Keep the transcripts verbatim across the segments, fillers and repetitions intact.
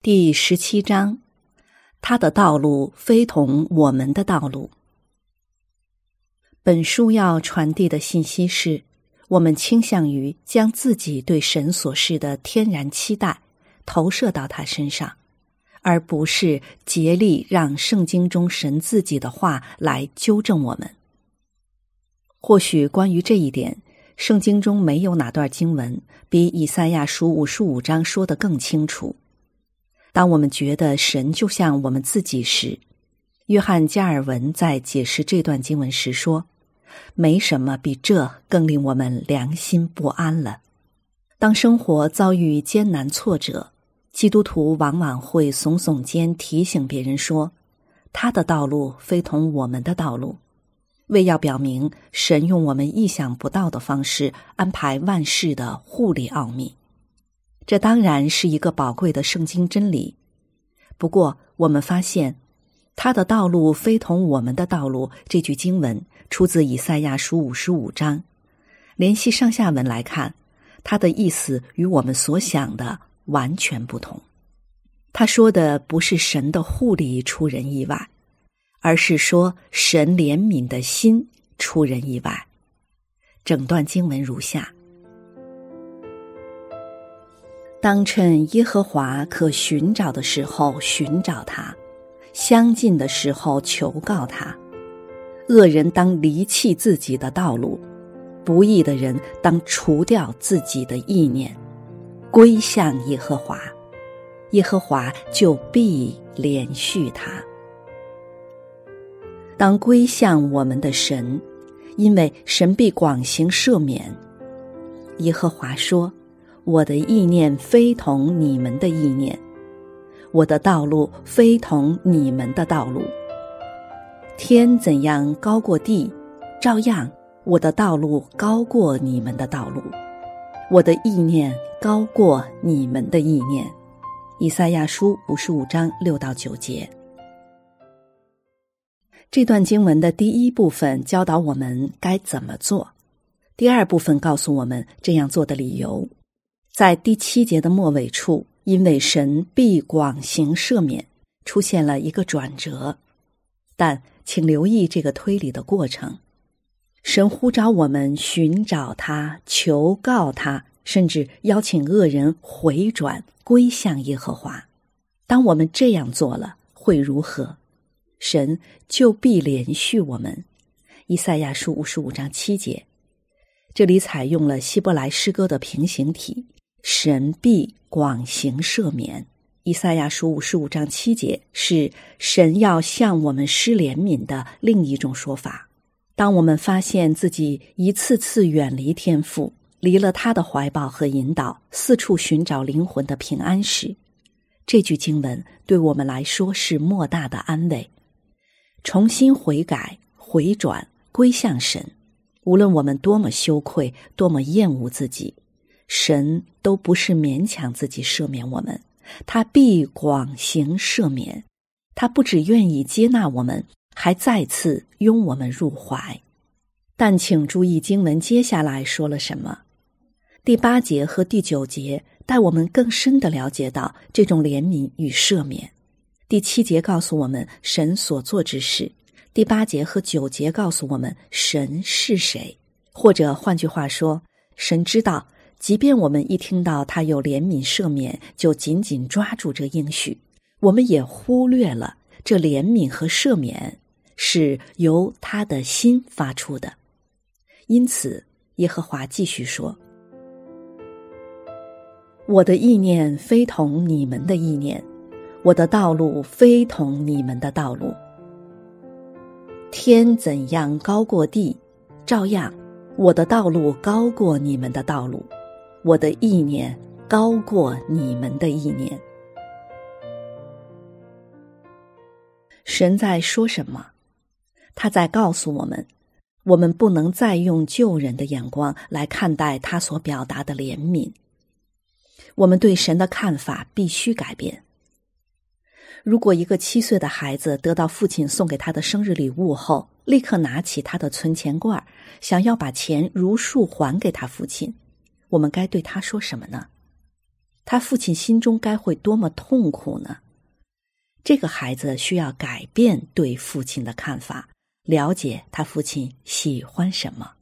第十七章，他的道路非同我们的道路。本书要传递的信息是，我们倾向于将自己对神所示的天然期待投射到他身上，而不是竭力让圣经中神自己的话来纠正我们。或许关于这一点，圣经中没有哪段经文比以赛亚书五十五章说得更清楚。当我们觉得神就像我们自己时，约翰加尔文在解释这段经文时说，没什么比这更令我们良心不安了。当生活遭遇艰难挫折，基督徒往往会耸耸肩提醒别人说，他的道路非同我们的道路，为要表明神用我们意想不到的方式安排万事的护理奥秘。这当然是一个宝贵的圣经真理。不过我们发现，他的道路非同我们的道路这句经文出自以赛亚书五十五章。联系上下文来看，它的意思与我们所想的完全不同。他说的不是神的护理出人意外，而是说神怜悯的心出人意外。整段经文如下：当趁耶和华可寻找的时候寻找他，相近的时候求告他。恶人当离弃自己的道路，不义的人当除掉自己的意念，归向耶和华，耶和华就必怜恤他。当归向我们的神，因为神必广行赦免。耶和华说，我的意念非同你们的意念，我的道路非同你们的道路。天怎样高过地，照样我的道路高过你们的道路，我的意念高过你们的意念。以赛亚书五十五章六到九节。这段经文的第一部分教导我们该怎么做，第二部分告诉我们这样做的理由。在第七节的末尾处，因为神必广行赦免，出现了一个转折。但请留意这个推理的过程。神呼召我们寻找他，求告他，甚至邀请恶人回转归向耶和华。当我们这样做了，会如何？神就必怜恤我们。以赛亚书五十五章七节，这里采用了希伯来诗歌的平行体，神必广行赦免。以赛亚书五十五章七节是神要向我们施怜悯的另一种说法。当我们发现自己一次次远离天父，离了他的怀抱和引导，四处寻找灵魂的平安时，这句经文对我们来说是莫大的安慰。重新悔改、回转、归向神，无论我们多么羞愧，多么厌恶自己，神都不是勉强自己赦免我们，他必广行赦免。他不只愿意接纳我们，还再次拥我们入怀。但请注意经文接下来说了什么。第八节和第九节带我们更深地了解到这种怜悯与赦免。第七节告诉我们神所做之事，第八节和九节告诉我们神是谁。或者换句话说，神知道即便我们一听到他有怜悯赦免，就紧紧抓住这应许，我们也忽略了这怜悯和赦免是由他的心发出的。因此耶和华继续说，我的意念非同你们的意念，我的道路非同你们的道路。天怎样高过地，照样我的道路高过你们的道路，我的意念高过你们的意念。神在说什么？他在告诉我们，我们不能再用旧人的眼光来看待他所表达的怜悯。我们对神的看法必须改变。如果一个七岁的孩子得到父亲送给他的生日礼物后，立刻拿起他的存钱罐，想要把钱如数还给他父亲，我们该对他说什么呢？ 他父亲心中该会多么痛苦呢？这个孩子需要改变对父亲的看法，了解他父亲喜欢什么。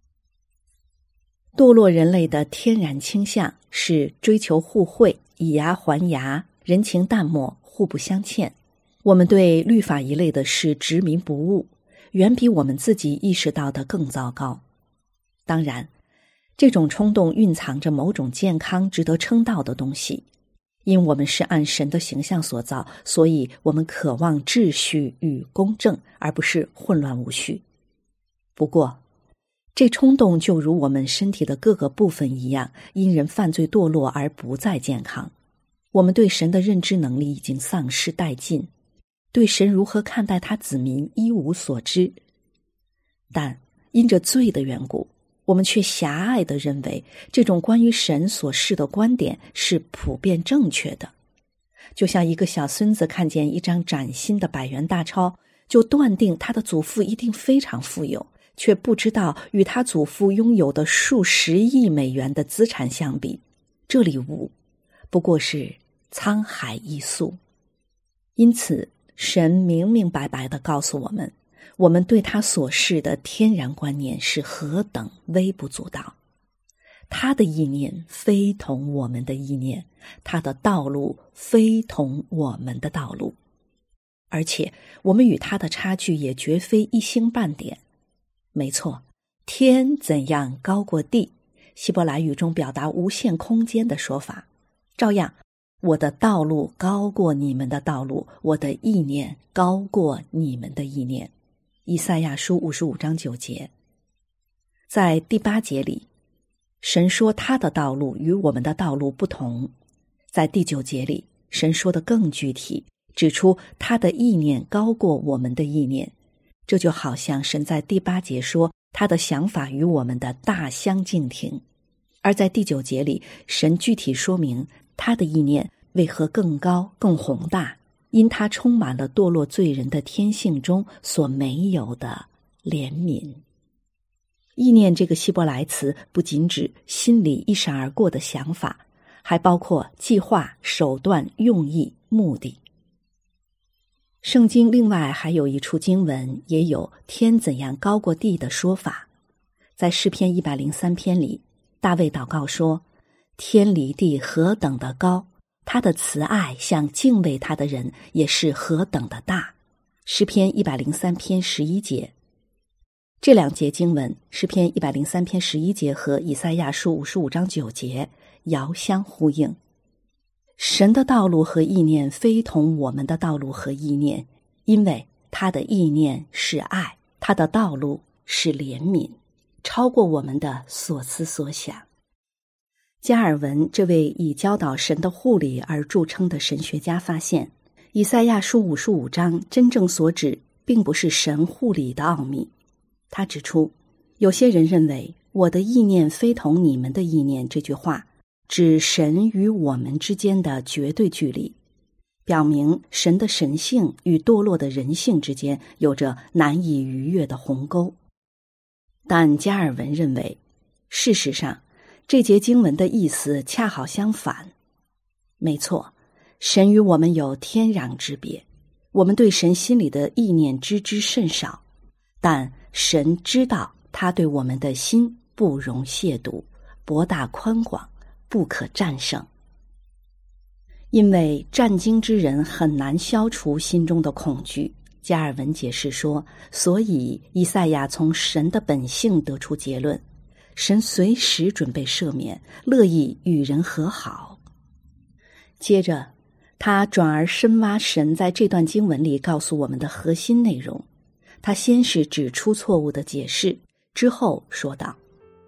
堕落人类的天然倾向是追求互惠，以牙还牙，人情淡漠，互不相欠。我们对律法一类的事执迷不悟，远比我们自己意识到的更糟糕。当然，这种冲动蕴藏着某种健康值得称道的东西，因我们是按神的形象所造，所以我们渴望秩序与公正，而不是混乱无序。不过这冲动就如我们身体的各个部分一样，因人犯罪堕落而不再健康。我们对神的认知能力已经丧失殆尽，对神如何看待他子民一无所知。但因着罪的缘故，我们却狭隘地认为这种关于神所示的观点是普遍正确的。就像一个小孙子看见一张崭新的百元大钞，就断定他的祖父一定非常富有，却不知道与他祖父拥有的数十亿美元的资产相比，这礼物不过是沧海一粟。因此，神明明白白地告诉我们，我们对他所示的天然观念是何等微不足道。他的意念非同我们的意念，他的道路非同我们的道路，而且我们与他的差距也绝非一星半点。没错，天怎样高过地，希伯来语中表达无限空间的说法。照样，我的道路高过你们的道路，我的意念高过你们的意念。以赛亚书五十五章九节。在第八节里，神说他的道路与我们的道路不同。在第九节里，神说得更具体，指出他的意念高过我们的意念。这就好像神在第八节说他的想法与我们的大相径庭，而在第九节里，神具体说明他的意念为何更高更宏大，因他充满了堕落罪人的天性中所没有的怜悯。意念这个希伯来词不仅指心里一闪而过的想法，还包括计划、手段、用意、目的。圣经另外还有一处经文也有天怎样高过地的说法。在诗篇一百零三篇里，大卫祷告说，天离地何等的高，他的慈爱向敬畏他的人也是何等的大。诗篇一百零三篇十一节。这两节经文，诗篇一百零三篇十一节和以赛亚书五十五章九节遥相呼应。神的道路和意念非同我们的道路和意念，因为他的意念是爱，他的道路是怜悯，超过我们的所思所想。加尔文这位以教导神的护理而著称的神学家发现，以赛亚书五十五章真正所指并不是神护理的奥秘。他指出，有些人认为我的意念非同你们的意念这句话指神与我们之间的绝对距离，表明神的神性与堕落的人性之间有着难以逾越的鸿沟。但加尔文认为，事实上这节经文的意思恰好相反。没错，神与我们有天壤之别，我们对神心里的意念知之甚少，但神知道他对我们的心不容亵渎，博大宽广，不可战胜。因为战惊之人很难消除心中的恐惧，加尔文解释说，所以以赛亚从神的本性得出结论，神随时准备赦免，乐意与人和好。接着他转而深挖神在这段经文里告诉我们的核心内容。他先是指出错误的解释，之后说道，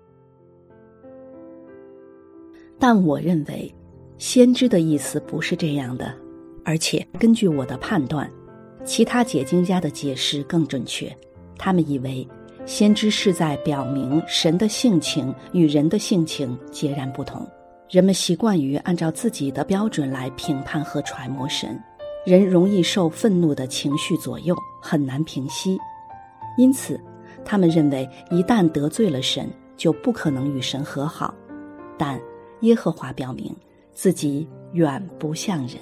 但我认为先知的意思不是这样的，而且根据我的判断，其他解经家的解释更准确。他们以为先知是在表明神的性情与人的性情截然不同，人们习惯于按照自己的标准来评判和揣摩神，人容易受愤怒的情绪左右，很难平息。因此他们认为一旦得罪了神，就不可能与神和好。但耶和华表明， 自己远不像人。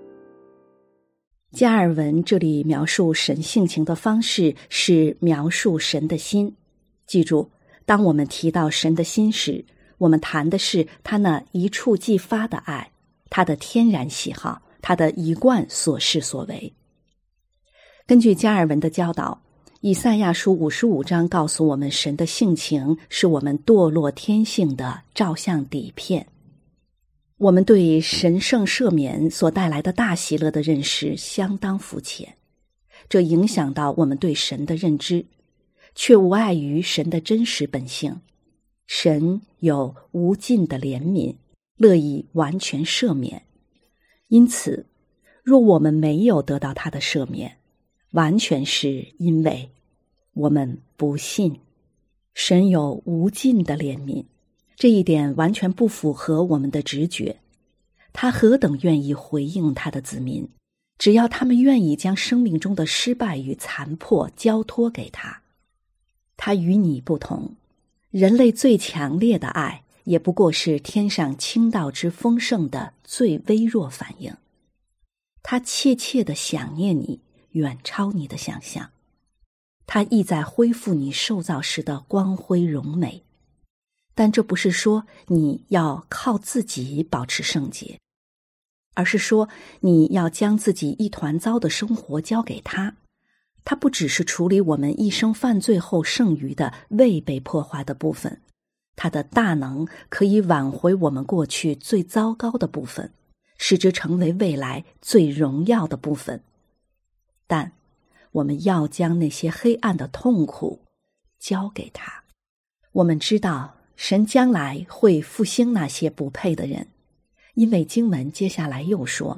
加尔文这里描述神性情的方式是描述神的心。记住，当我们提到神的心时，我们谈的是他那一触即发的爱，他的天然喜好，他的一贯所事所为。根据加尔文的教导，以赛亚书五十五章告诉我们，神的性情是我们堕落天性的照相底片。我们对神圣赦免所带来的大喜乐的认识相当肤浅，这影响到我们对神的认知，却无碍于神的真实本性。神有无尽的怜悯，乐意完全赦免。因此，若我们没有得到他的赦免，完全是因为我们不信。神有无尽的怜悯，这一点完全不符合我们的直觉。他何等愿意回应他的子民，只要他们愿意将生命中的失败与残破交托给他。他与你不同，人类最强烈的爱也不过是天上倾倒之丰盛的最微弱反应。他切切地想念你，远超你的想象。他意在恢复你受造时的光辉荣美，但这不是说你要靠自己保持圣洁，而是说你要将自己一团糟的生活交给他。他不只是处理我们一生犯罪后剩余的未被破坏的部分，他的大能可以挽回我们过去最糟糕的部分，使之成为未来最荣耀的部分。但我们要将那些黑暗的痛苦交给他。我们知道神将来会复兴那些不配的人，因为经文接下来又说，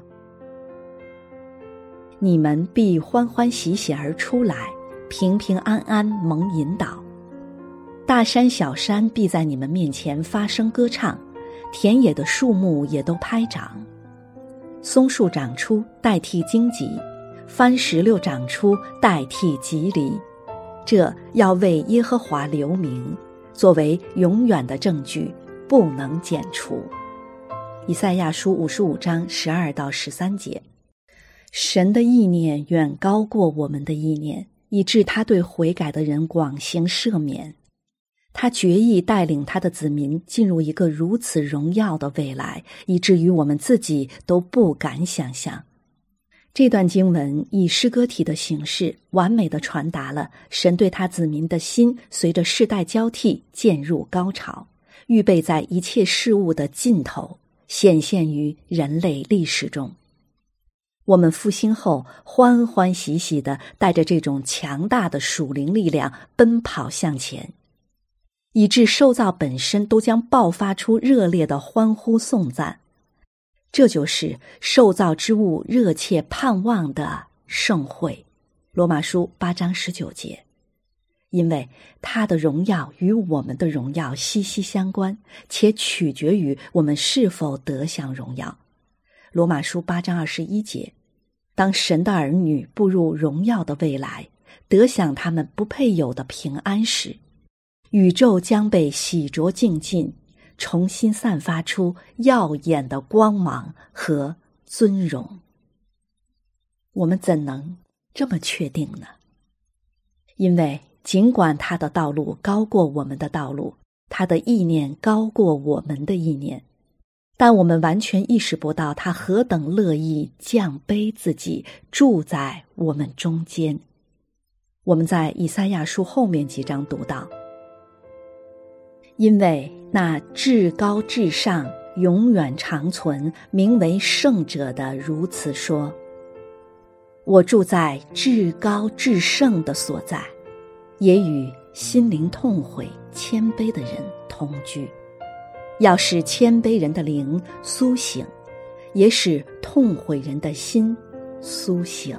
你们必欢欢喜喜而出来，平平安安蒙引导。大山小山必在你们面前发声歌唱，田野的树木也都拍掌。松树长出代替荆棘，番石榴长出代替棘藜，这要为耶和华留名，作为永远的证据，不能剪除。以赛亚书五十五章十二到十三节。神的意念远高过我们的意念，以致他对悔改的人广行赦免。他决意带领他的子民进入一个如此荣耀的未来，以至于我们自己都不敢想象。这段经文以诗歌体的形式完美地传达了神对他子民的心随着世代交替渐入高潮，预备在一切事物的尽头显现于人类历史中。我们复兴后欢欢喜喜地带着这种强大的属灵力量奔跑向前，以致受造本身都将爆发出热烈的欢呼颂赞。这就是受造之物热切盼望的盛会。罗马书八章十九节。因为他的荣耀与我们的荣耀息息相关，且取决于我们是否得享荣耀。罗马书八章二十一节。当神的儿女步入荣耀的未来，得享他们不配有的平安时，宇宙将被洗濯净尽，重新散发出耀眼的光芒和尊荣。我们怎能这么确定呢？因为尽管他的道路高过我们的道路，他的意念高过我们的意念，但我们完全意识不到他何等乐意降卑自己，住在我们中间。我们在以赛亚书后面几章读到，因为那至高至上永远长存名为圣者的如此说，我住在至高至圣的所在，也与心灵痛悔谦卑的人同居，要使谦卑人的灵苏醒，也使痛悔人的心苏醒。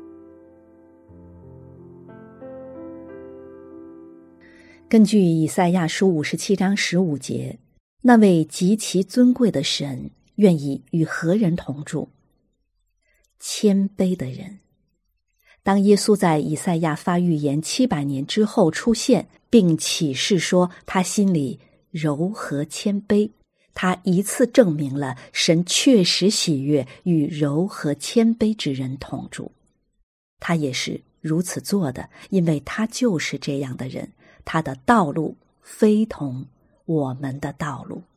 根据以赛亚书五十七章十五节，那位极其尊贵的神愿意与何人同住？谦卑的人。当耶稣在以赛亚发预言七百年之后出现，并启示说他心里柔和谦卑， 他一次证明了神确实喜悦与柔和谦卑之人同住。他也是如此做的，因为他就是这样的人，他的道路非同我们的道路。